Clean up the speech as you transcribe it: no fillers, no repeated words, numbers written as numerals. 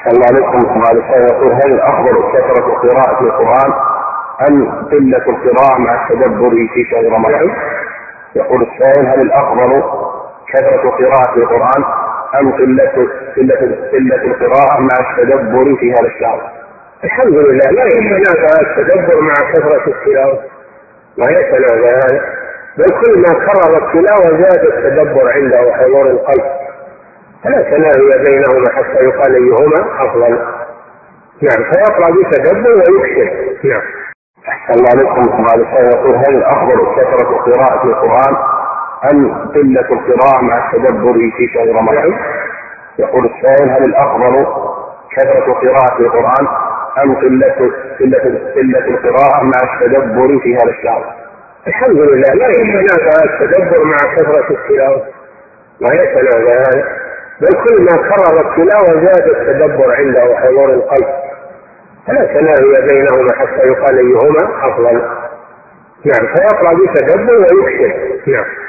الله عليكم. هذا السائل يقول: هل الافضل كثرة قراءة القرآن ام قلة القراءة مع التدبر في شهر رمضان؟ يقول السائل: هل الافضل كثرة قراءة القرآن ام قلة القراءة مع التدبر في هذا الشهر؟ الحمد لله، لا يتنافى التدبر مع كثرة التلاوة، ما يتنافى هذا، بل كل ما كرر التلاوة زاد التدبر عنده وحضور القلب، فلا تنافي بينهما حتى يقال أيهما أفضل. نعم، فيقرأ بتدبر ويكثر. نعم. الله عليكم. هذا السائل يقول: هل الافضل كثرة قراءة القرآن ام قلة القراءة مع التدبر في شهر رمضان؟ يقول السائل: هل الافضل كثرة قراءة القرآن ام قلة القراءة مع التدبر في هذا الشهر؟ الحمد لله، لا يتنافى التدبر مع كثرة التلاوة، ما يتنافى هذا، بل كل ما كرر التلاوة زاد التدبر عنده وحضور القلب، فلا تنافي بينهما حتى يقال أيهما أفضل. نعم، فيقرأ بتدبر ويكثر. نعم.